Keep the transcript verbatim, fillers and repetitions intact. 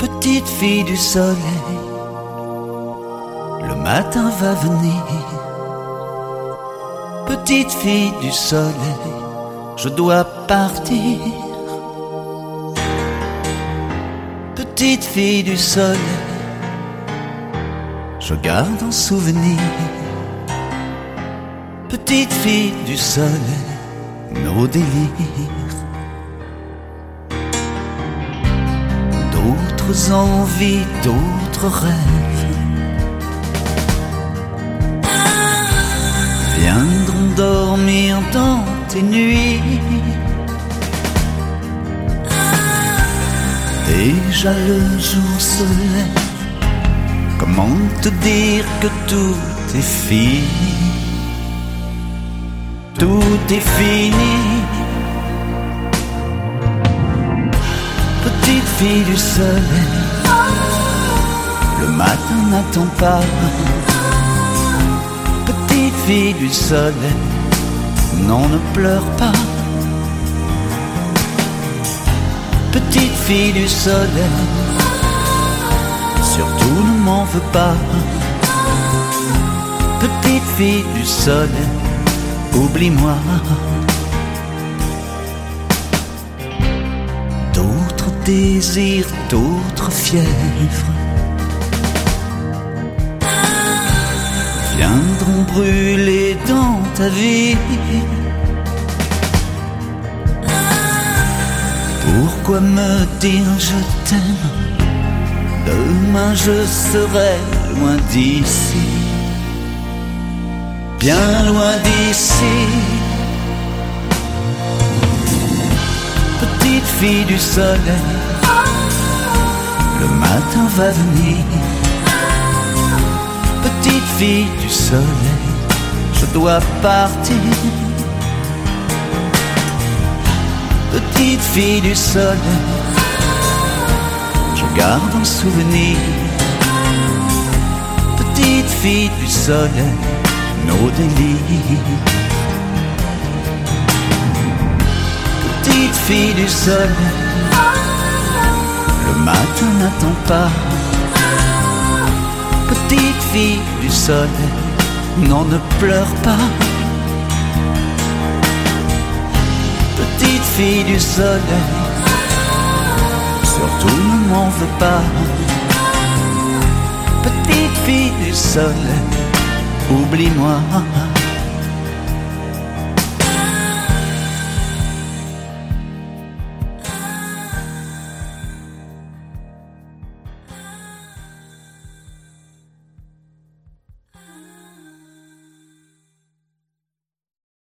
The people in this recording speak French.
Petite fille du soleil, le matin va venir. Petite fille du soleil, je dois partir. Petite fille du soleil, je garde en souvenir. Petite fille du soleil, nos délires. D'autres envies, d'autres rêves viendront dormir dans tes nuits. Déjà le jour se lève, comment te dire que tout est fini? Tout est fini. Petite fille du soleil, le matin n'attend pas. Petite fille du soleil, non, ne pleure pas. Petite fille du soleil, surtout ne m'en veux pas. Petite fille du soleil, oublie-moi. D'autres désirs, d'autres fièvres viendront brûler dans ta vie. Pourquoi me dire je t'aime? Demain je serai loin d'ici, bien loin d'ici. Petite fille du soleil, le matin va venir. Petite fille du soleil, je dois partir. Petite fille du soleil, je garde en souvenir. Petite fille du soleil, nos délires. Petite fille du soleil, le matin n'attend pas. Petite fille du soleil, non, ne pleure pas. Petite fille du soleil, surtout ne m'en veux pas. Petite fille du soleil, oublie-moi.